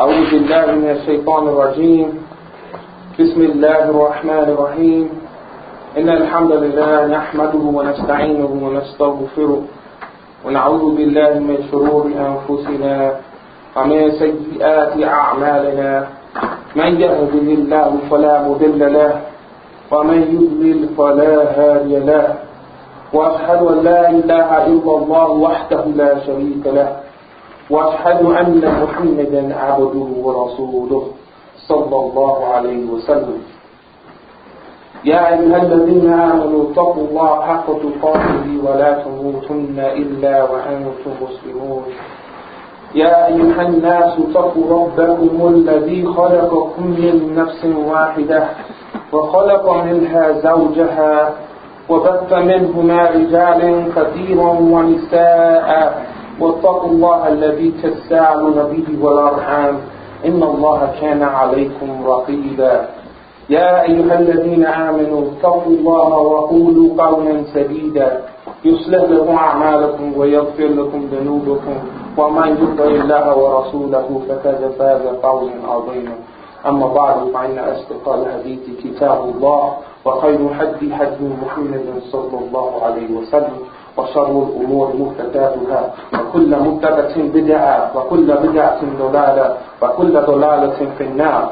أعوذ بالله من الشيطان الرجيم. بسم الله الرحمن الرحيم. إن الحمد لله نحمده ونستعينه ونستغفره ونعوذ بالله من شرور أنفسنا ومن سيئات أعمالنا. من يهده الله فلا مضل له ومن يضلل فلا هادي له. وأشهد أن لا إله إلا الله وحده لا شريك له وأشهد أن محمدا عبده ورسوله صلى الله عليه وسلم. يا أيها الذين آمنوا اتقوا الله حق تقاته ولا تموتن إلا وأنتم مسلمون. يا أيها الناس اتقوا ربكم الذي خلقكم من نفس واحدة وخلق منها زوجها وبث منهما رجالا كثيرا ونساء واتقوا الله الذي تساءلون به والأرحام إن الله كان عليكم رقيبا. يا أيها الذين آمنوا اتقوا الله وقولوا قولا سديدا يصلح لكم أعمالكم ويغفر لكم ذنوبكم ومن يطع الله ورسوله فقد فاز فوزا عظيما. أما بعد فإن أصدق الحديث كتاب الله وخير الهدي هدي محمد صلى الله عليه وسلم وشر الأمور محدثاتها وكل محدثة بدعة وكل بدعة ضلالة وكل ضلالة في النار.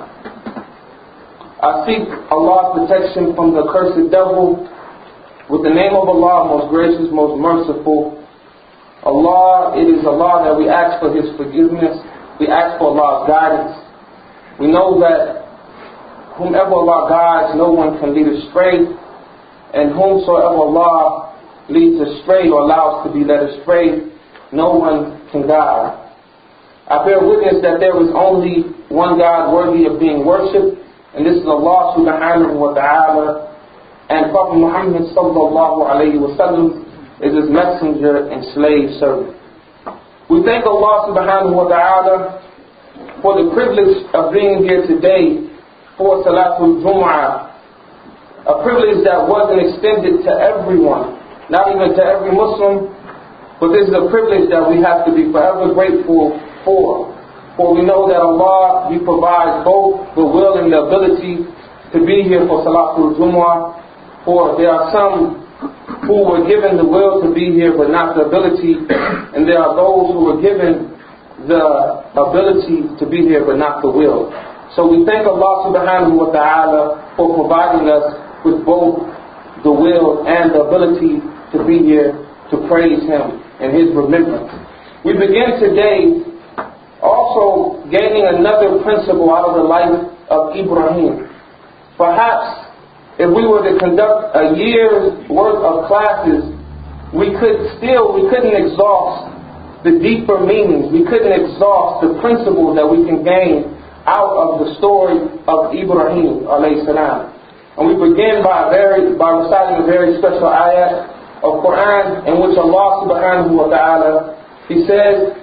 I seek Allah's protection from the cursed devil with the name of Allah, most gracious, most merciful. Allah, it is Allah that we ask for His forgiveness. We ask for Allah's guidance. We know that whomever Allah guides, no one can lead astray, and whomsoever Allah leads astray or allows to be led astray, no one can guide. I bear witness that there is only one God worthy of being worshipped, and this is Allah subhanahu wa ta'ala, and Prophet Muhammad sallallahu alayhi wa sallam is His messenger and slave servant. We thank Allah subhanahu wa ta'ala for the privilege of being here today for Salatul Jum'ah, a privilege that wasn't extended to everyone, not even to every Muslim, but this is a privilege that we have to be forever grateful for. For we know that Allah, He provides both the will and the ability to be here for Salatul Jumu'ah. For there are some who were given the will to be here but not the ability, and there are those who were given the ability to be here but not the will. So we thank Allah subhanahu wa ta'ala for providing us with both the will and the ability to be here to praise Him and His remembrance. We begin today also gaining another principle out of the life of Ibrahim. Perhaps if we were to conduct a year's worth of classes, we couldn't exhaust the deeper meanings. We couldn't exhaust the principles that we can gain out of the story of Ibrahim alayhi salam. And we begin by reciting a very special ayat of Quran in which Allah subhanahu wa ta'ala, He says,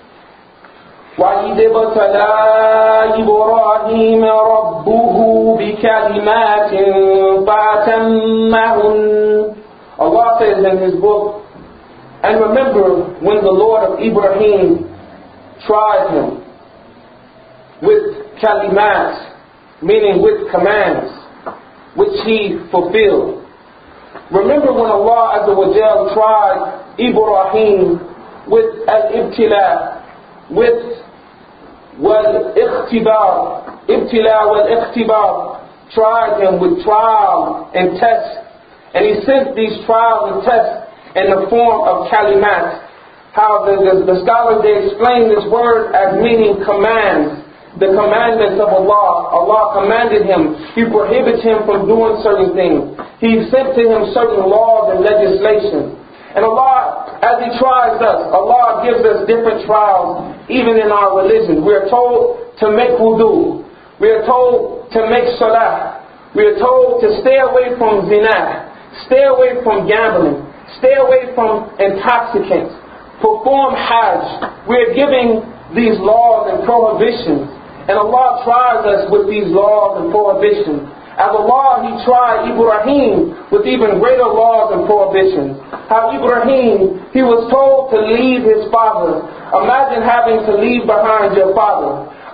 وَإِذِ ابْتَلَى إِبْرَاهِيمَ رَبُّهُ بِكَلِمَاتٍ فَأَتَمَّهُنَّ. Allah says in His book, and remember when the Lord of Ibrahim tried him with kalimat, meaning with commands, which he fulfilled. Remember when Allah Azza wa Jal tried Ibrahim with al-ibtila, with wal-ikhtibar, ibtila wal-ikhtibar, tried him with trial and test, and He sent these trials and tests in the form of kalimat. How the scholars, they explain this word as meaning commands, the commandments of Allah. Allah commanded him. He prohibited him from doing certain things. He sent to him certain laws and legislation. And Allah, as He tries us, Allah gives us different trials even in our religion. We are told to make wudu. We are told to make salah. We are told to stay away from zina, stay away from gambling, stay away from intoxicants, perform hajj. We are giving these laws and prohibitions, and Allah tries us with these laws and prohibitions. As Allah, He tried Ibrahim with even greater laws and prohibitions. How Ibrahim, he was told to leave his father. Imagine having to leave behind your father.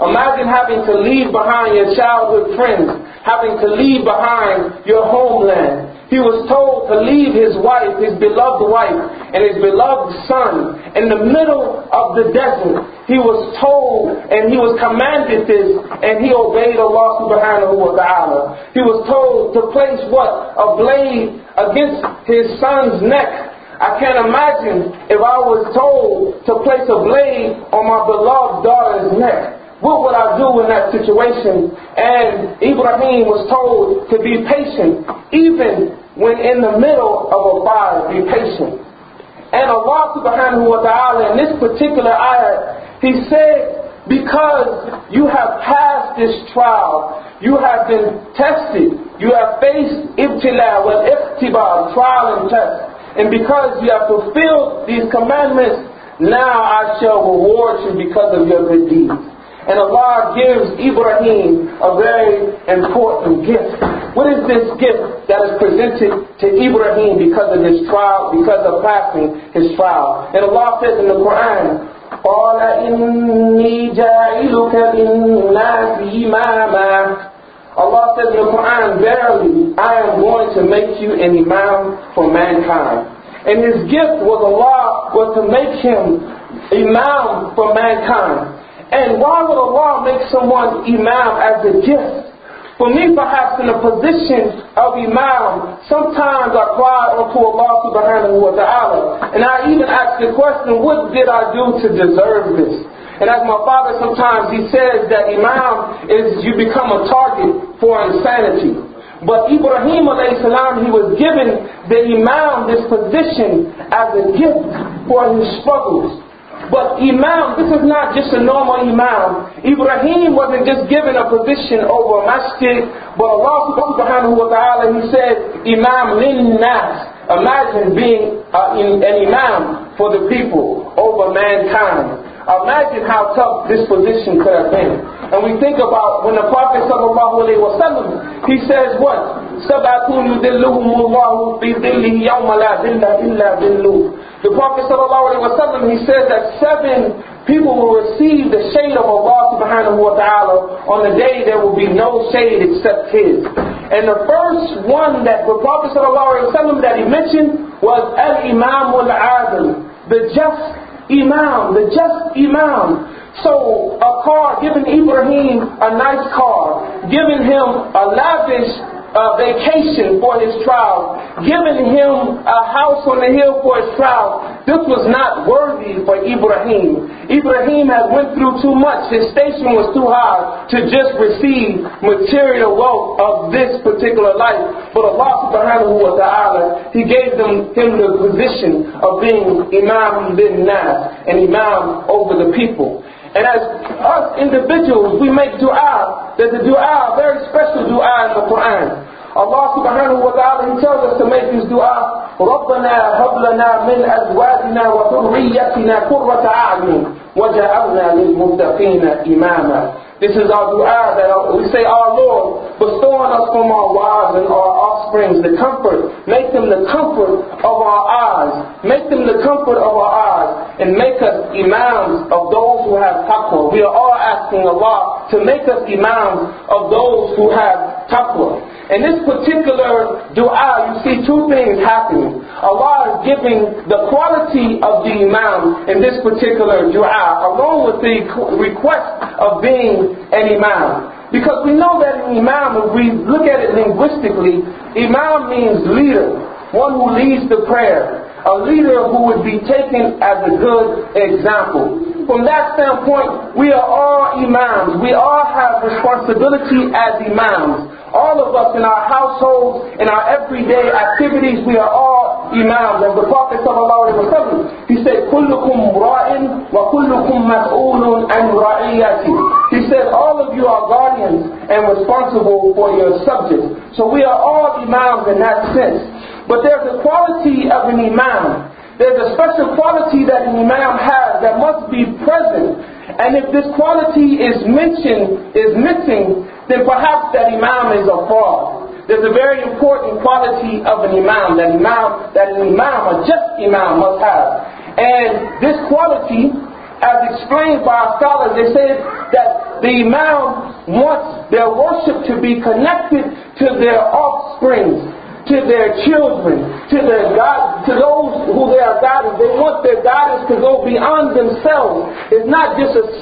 Imagine having to leave behind your childhood friends, having to leave behind your homeland. He was told to leave his wife, his beloved wife, and his beloved son in the middle of the desert. He was told and he was commanded this, and he obeyed Allah subhanahu wa ta'ala. He was told to place what? A blade against his son's neck. I can't imagine if I was told to place a blade on my beloved daughter's neck. What would I do in that situation? And Ibrahim was told to be patient, even when in the middle of a fire, be patient. And Allah subhanahu wa ta'ala in this particular ayah, He said, because you have passed this trial, you have been tested, you have faced ibtila wal ikhtibar, trial and test, and because you have fulfilled these commandments, now I shall reward you because of your good deeds. And Allah gives Ibrahim a very important gift. What is this gift that is presented to Ibrahim because of his trial, because of passing his trial? And Allah says in the Quran, قَالَ إِنِّي جَاعِلُكَ لِلنَّاسِ إِمَامًا. Allah says in the Quran, verily, I am going to make you an imam for mankind. And his gift was to make him imam for mankind. And why would Allah make someone imam as a gift? For me, perhaps in a position of imam, sometimes I cry unto Allah subhanahu wa ta'ala. And I even ask the question, what did I do to deserve this? And as my father sometimes, he says that imam is you become a target for insanity. But Ibrahim alayhi salam, he was given the imam, this position, as a gift for his struggles. But imam, this is not just a normal imam. Ibrahim wasn't just given a position over a masjid, but Allah subhanahu wa ta'ala, He said, imam lin-nas. Imagine being an imam for the people over mankind. Imagine how tough this position could have been. And we think about when the Prophet sallallahu alaihi wasallam, he says what? Sabatun yudilluhumullahu fi dhillihi yawma la dhilla illa dhilluh. The Prophet sallallahu alaihi wasallam, he says that 7 people will receive the shade of Allah subhanahu wa ta'ala on the day there will be no shade except His. And the first one that the Prophet sallallahu alaihi wasallam that he mentioned was al-imam al-adil, the just imam, the just imam. So a car, giving Ibrahim a nice car, giving him a lavish vacation for his trial, giving him a house on the hill for his trial, this was not worthy for Ibrahim. Ibrahim had went through too much. His station was too high to just receive material wealth of this particular life. But Allah subhanahu wa ta'ala, He gave him the position of being Imam bin Nas, an Imam over the people. And as us individuals, we make dua. There's a dua, a very special dua in the Quran. Allah subhanahu wa ta'ala, He tells us to make this dua. رَبَّنَا هَبْ لَنَا مِنْ أَزْوَاجِنَا وَذُرِّيَّتِنَا قُرَّةَ أَعْيُنٍ وَجَعَلْنَا لِلْمُتَّقِينَ إِمَامًا. This is our dua that we say, our Lord, bestow on us from our wives and our offspring the comfort. Make them the comfort of our eyes. Make them the comfort of our eyes. And make us imams of those who have taqwa. We are all asking Allah to make us imams of those who have taqwa. In this particular dua, you see 2 things happening. Allah is giving the quality of the imam in this particular dua, along with the request of being an imam. Because we know that an imam, if we look at it linguistically, imam means leader, one who leads the prayer, a leader who would be taken as a good example. From that standpoint, we are all imams. We all have responsibility as imams. All of us in our households, in our everyday activities, we are all imams. As the Prophet ﷺ, he said, كُلُّكُمْ رَاءٍ وَكُلُّكُمْ مَسْئُولٌ عَنْ رَعِيَّتِهِ. He said, all of you are guardians and responsible for your subjects. So we are all imams in that sense. But there's a quality of an imam. There's a special quality that an imam has that must be present. And if this quality is missing, then perhaps that imam is a fraud. There's a very important quality of an imam that an imam, a just imam, must have. And this quality, as explained by our scholars, they said that the Imam wants their worship to be connected to their offspring, to their children, to their God, to those who they are guiding. They want their guidance to go beyond themselves. It's not just a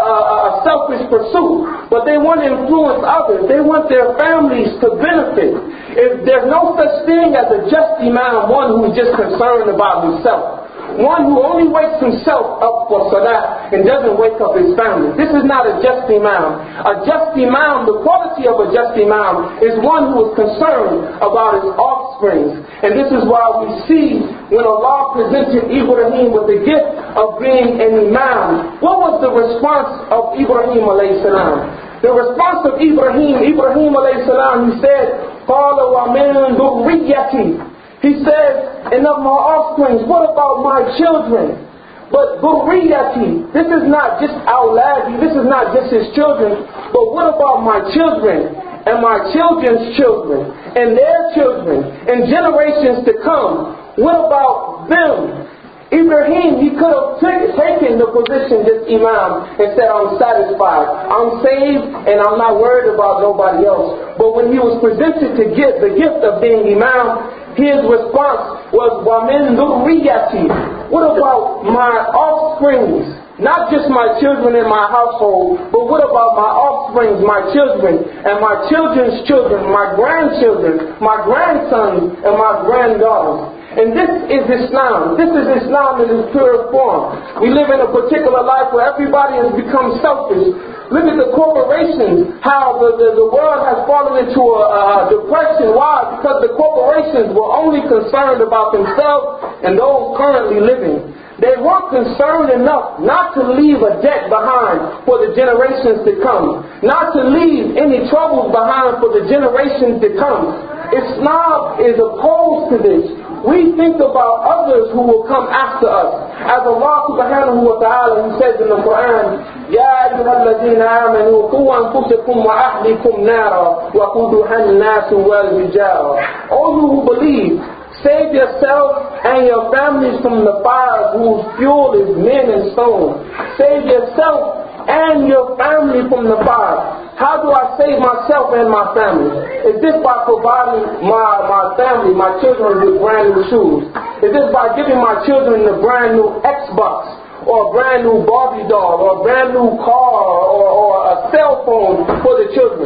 selfish pursuit, but they want to influence others. They want their families to benefit. If there's no such thing as a just Imam, one who's just concerned about himself. One who only wakes himself up for salah and doesn't wake up his family. This is not a just Imam. A just Imam, the quality of a just Imam, is one who is concerned about his offspring. And this is why we see when Allah presented Ibrahim with the gift of being an Imam, what was the response of Ibrahim alayhi salam? The response of Ibrahim alayhi salam, he said, قَالَ وَمِن ذُرِّيَّتِي. He says, and of my offspring, what about my children? But dhurriyyati, this is not just awladi, this is not just his children, but what about my children and my children's children and their children and generations to come? What about them? Ibrahim, he could have taken the position this Imam and said, I'm satisfied, I'm saved, and I'm not worried about nobody else. But when he was presented to get the gift of being Imam, his response was, وَمِن ذُرِّيَّتِي. What about my offsprings? Not just my children in my household, but what about my offsprings, my children, and my children's children, my grandchildren, my grandsons, and my granddaughters? And this is Islam. This is Islam in its pure form. We live in a particular life where everybody has become selfish. Look at the corporations, how the world has fallen into a depression. Why? Because the corporations were only concerned about themselves and those currently living. They weren't concerned enough not to leave a debt behind for the generations to come. Not to leave any troubles behind for the generations to come. Islam is opposed to this. We think about others who will come after us. As Allah subhanahu wa ta'ala, He says in the Quran, يَا أَيُّهَا الَّذِينَ آمَنُوا قُوا أَنفُسَكُمْ وَأَهْلِكُمْ نَارًا وَقُودُهَا النَّاسُ وَالْحِجَارَةُ. All you who believe, save yourself and your families from the fire whose fuel is men and stone. Save yourself and your family from the fire. How do I save myself and my family? Is this by providing my family, my children with brand new shoes? Is this by giving my children a brand new Xbox? Or a brand new Barbie doll? Or a brand new car? Or a cell phone for the children?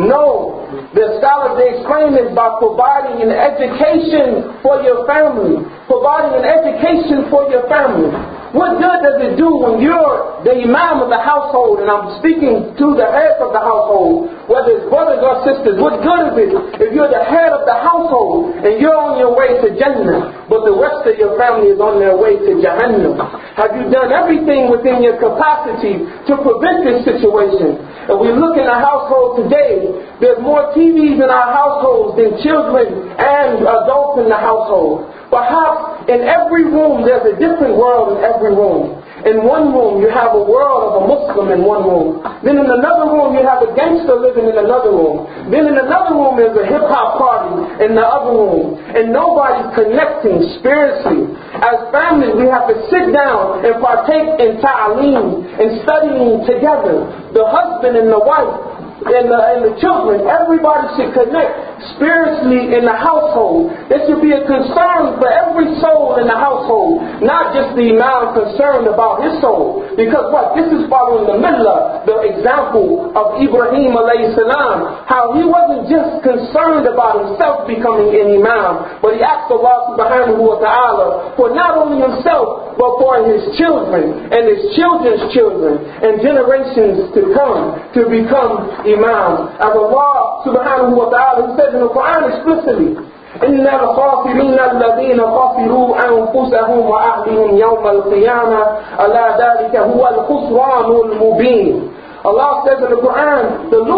No. The scholars, they explain this by providing an education for your family. Providing an education for your family. What good does it do when you're the Imam of the household, and I'm speaking to the head of the household, whether it's brothers or sisters, what good is it if you're the head of the household and you're on your way to Jannah, but the rest of your family is on their way to Jahannam? Have you done everything within your capacity to prevent this situation? If we look in our household today, there's more TVs in our households than children and adults in the household. Perhaps in every room there's a different world in every room. In one room you have a world of a Muslim in one room. Then in another room you have a gangster living in another room. Then in another room there's a hip-hop party in the other room. And nobody's connecting spiritually. As families we have to sit down and partake in ta'aleem and studying together. The husband and the wife and the children, everybody should connect spiritually in the household. There should be a concern for every soul in the household, not just the Imam concerned about his soul. Because what? This is following the millah, the example of Ibrahim alayhi salam, how he wasn't just concerned about himself becoming an Imam, but he asked Allah subhanahu wa ta'ala for not only himself, but for his children and his children's children and generations to come to become Imam. As Allah subhanahu wa ta'ala says in the Quran explicitly, إِنَّ الْخَاسِرِينَ الَّذِينَ خَسِرُوا أَنفُسَهُمْ وَأَهْلِهِمْ يَوْمَ الْقِيَامَةِ أَلَا ذَلِكَ هُوَ الْخُسْرَانُ الْمُبِينُ. Allah says in the Quran, the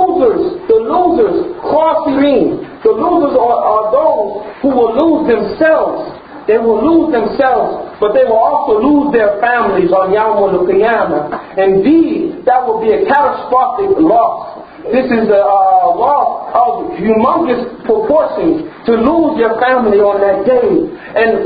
losers, khasireen, the losers are those who will lose themselves. They will lose themselves, but they will also lose their families on Yawm al-Qiyamah. Indeed, that will be a catastrophic loss. This is a loss of humongous proportions to lose your family on that day. And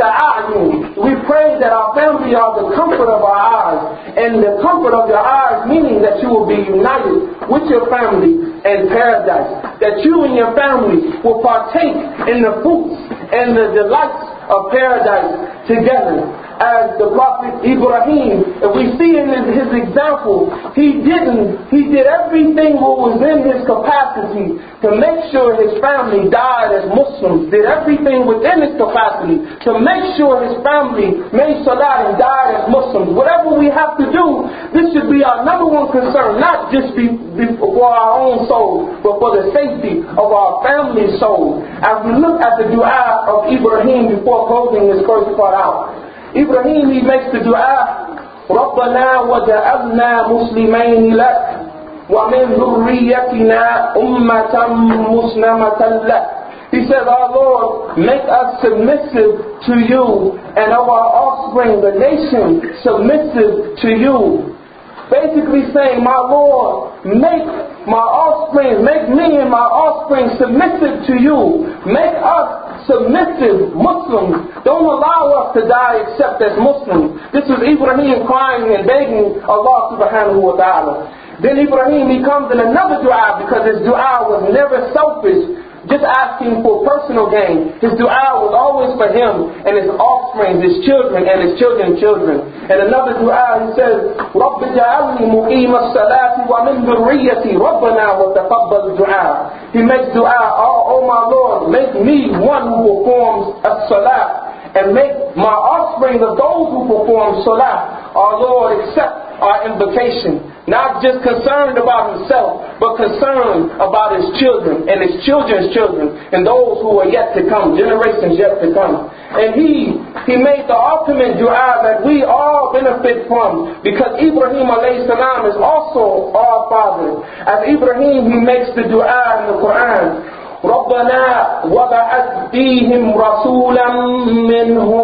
we pray that our family are the comfort of our eyes. And the comfort of your eyes meaning that you will be united with your family in paradise. That you and your family will partake in the fruits and the delights of paradise together. As the Prophet Ibrahim, if we see in his example, he did everything what was in his capacity to make sure his family died as Muslims, did everything within his capacity to make sure his family made salat and died as Muslims. Whatever we have to do, this should be our number one concern, not just for our own soul, but for the safety of our family's soul. As we look at the dua of Ibrahim before closing this first part out, Ibrahim, he makes the dua, رَبَّنَا وَجَعَلْنَا مُسْلِمَيْنِ لَكَ وَمِنْ ذُرِّيَّتِنَا أُمَّةً مُسْلِمَةً لَكَ. He says, our Lord, make us submissive to you, and of our offspring, the nation, submissive to you. Basically saying, my Lord, make my offspring, make me and my offspring submissive to you. Make us submissive Muslims. Don't allow us to die except as Muslims. This was Ibrahim crying and begging Allah subhanahu wa ta'ala. Then Ibrahim, he comes in another dua, because his dua was never selfish, just asking for personal gain. His dua was always for him and his offspring, his children and his children's children. And another dua, he says, رَبِّ جَعَلْنِي مُقِيمَ الصَّلَاةِ وَمِنْ ذُرِّيَّتِي رَبَّنَا وَتَقَبَّلْ دُعَاء. He makes dua, oh my Lord, make me one who performs as-salat, and make my offspring of those who perform salat. Our Lord, accept our invocation. Not just concerned about himself, but concerned about his children and his children's children and those who are yet to come, generations yet to come. And he made the ultimate dua that we all benefit from, because Ibrahim alayhi salam is also our father. As Ibrahim, he makes the dua in the Quran, رَبَّنَا وَبَعَثْ فِيهِمْ رَسُولًا مِّنْهُمْ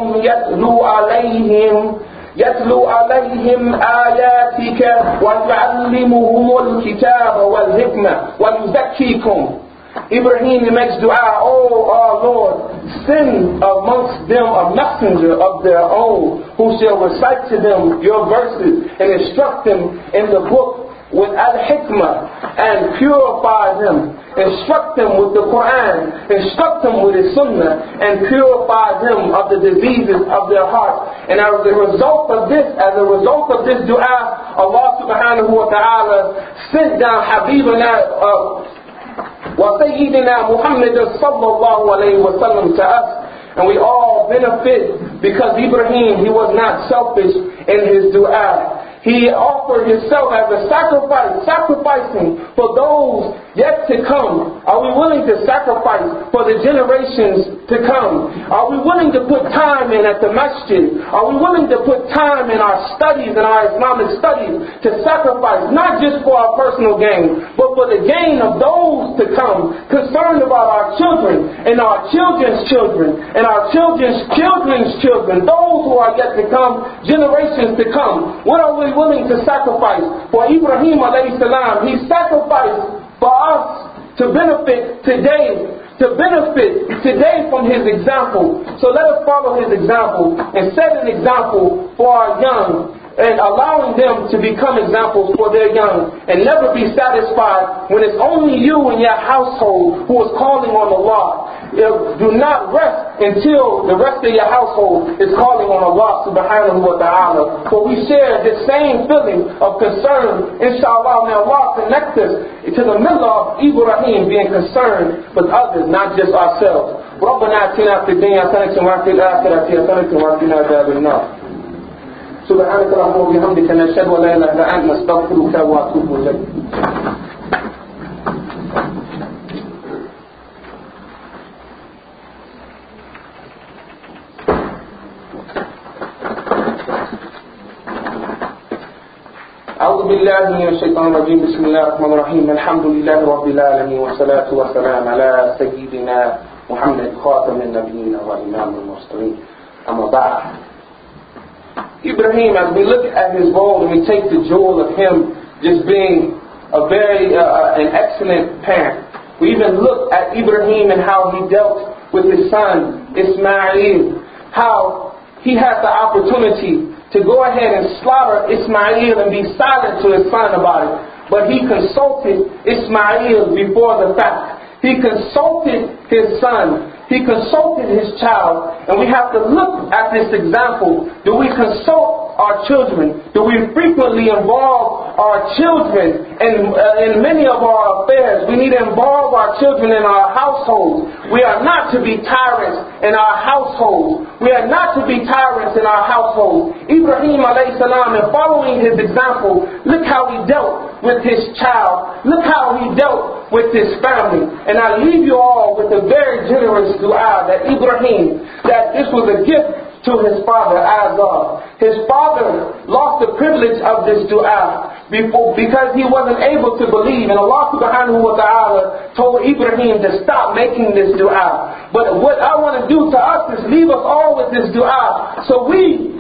يتلو عليهم آياتك ويعلمهم الكتاب والحكمة ويزكيكم. Ibrahim makes dua, oh our Lord, send amongst them a messenger of their own who shall recite to them your verses and instruct them in the book with al-hikmah and purify them. Instruct them with the Quran, instruct them with the Sunnah, and purify them of the diseases of their heart. And as a result of this dua, Allah subhanahu wa ta'ala sent down Habibana wa Sayyidina Muhammad sallallahu alayhi wa sallam to us. And we all benefit because Ibrahim, he was not selfish in his dua. He offered himself as a sacrifice, sacrificing for those yet to come. Are we willing to sacrifice for the generations to come? Are we willing to put time in at the masjid? Are we willing to put time in our studies, in our Islamic studies, to sacrifice not just for our personal gain, but for the gain of those to come, concerned about our children and our children's children and our children's children's children, those who are yet to come, generations to come? What are we willing to sacrifice? For Ibrahim alayhi salam, he sacrificed for us to benefit today from his example. So let us follow his example and set an example for our young, and allowing them to become examples for their young, and never be satisfied when it's only you and your household who is calling on Allah. Do not rest until the rest of your household is calling on Allah subhanahu wa ta'ala. For we share the same feeling of concern. Inshallah, may Allah connect us to the middle of Ibrahim being concerned with others, not just ourselves. رَبَّنَا آتِنَا فِي الدُّنْيَا حَسَنَةً وَفِي الْآخِرَةِ حَسَنَةً وَقِنَا عَذَابَ النَّارِ. سبحانك اللهم وبحمدك نشهد أن لا إله إلا أنت نستغفرك وأتوب إليك. أعوذ بالله من الشيطان الرجيم. بسم الله الرحمن الرحيم. الحمد لله رب العالمين والصلاة والسلام على سيدنا محمد خاتم النبيين وإمام المرسلين. أما بعد. Ibrahim, as we look at his role and we take the jewel of him just being an excellent parent. We even look at Ibrahim and how he dealt with his son Ismail, how he had the opportunity to go ahead and slaughter Ismail and be silent to his son about it. But he consulted Ismail before the fact. He consulted his son. He consulted his child. And we have to look at this example. Do we consult our children? Do we frequently involve our children in many of our affairs? We need to involve our children in our households. We are not to be tyrants in our households. We are not to be tyrants in our households. Ibrahim alayhi salam, and following his example, look how he dealt with his child. Look how he dealt with his family. And I leave you all with a very generous dua that Ibrahim, that this was a gift to his father Azar. His father lost the privilege of this dua because he wasn't able to believe, and Allah subhanahu wa ta'ala told Ibrahim to stop making this dua. But what I want to do to us is leave us all with this dua so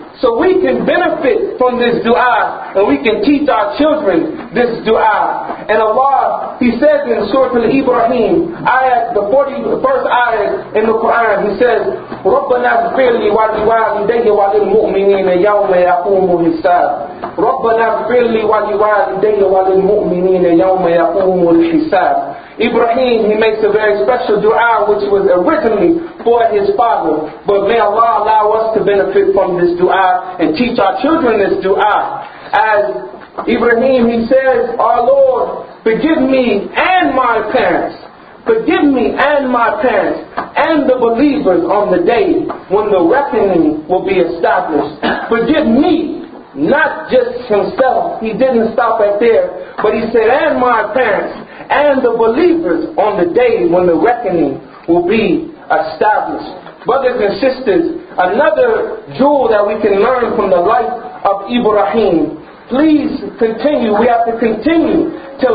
we can benefit from this dua and we can teach our children this dua. And Allah, He says in Surah Al-Ibrahim, the 41st ayat in the Quran, He says, رَبَّنَا اغْفِرْ لِي وَلِوَالِدَيَّ وَلِلْمُؤْمِنِينَ يَوْمَ يَقُومُ الْحِسَابُ رَبَّنَا اغْفِرْ لِي وَلِوَالِدَيَّ وَلِلْمُؤْمِنِينَ يَوْمَ يَقُومُ الْحِسَابُ. Ibrahim, he makes a very special dua which was originally for his father. But may Allah allow us to benefit from this dua and teach our children this dua. As Ibrahim, he says, our Lord, forgive me and my parents. Forgive me and my parents and the believers on the day when the reckoning will be established. Forgive me, not just himself. He didn't stop at there, but he said, and my parents and the believers on the day when the reckoning will be established. Brothers and sisters, another jewel that we can learn from the life of Ibrahim. Please continue. We have to continue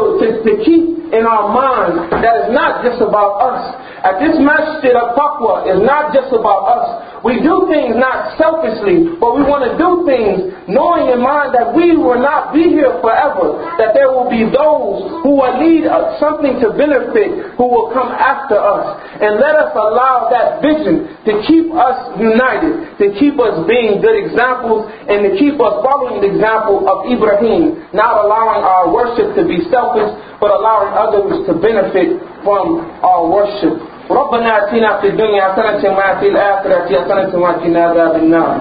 to keep in our minds that it's not just about us. At this masjid of Taqwa is not just about us. We do things not selfishly, but we want to do things knowing in mind that we will not be here forever, that there will be those who will need something to benefit, who will come after us. And let us allow that vision to keep us united, to keep us being good examples, and to keep us following the example of Ibrahim, not allowing our worship to be selfish, but allowing others to benefit from our worship. ربنا آتنا في الدنيا حسنة وفي الآخرة حسنة وقنا عذاب النار.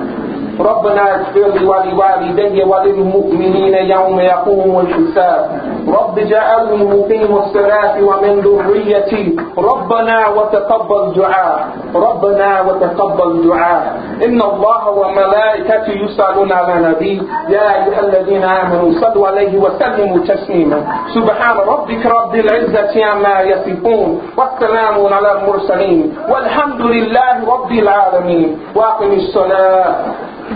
ربنا اغفر لي ولوالدي وللمؤمنين يوم يقوم الحساب. رب اجعلني مقيم الصلاة ومن ذريتي. ربنا وتقبل دعاء. ربنا وتقبل دعاء. إن الله وملائكته يصلون على النبي يا أيها الذين آمنوا صلوا عليه وسلموا تسليما. سبحان ربك رب العزة عما يصفون والسلام على المرسلين والحمد لله رب العالمين. وأقم الصلاة.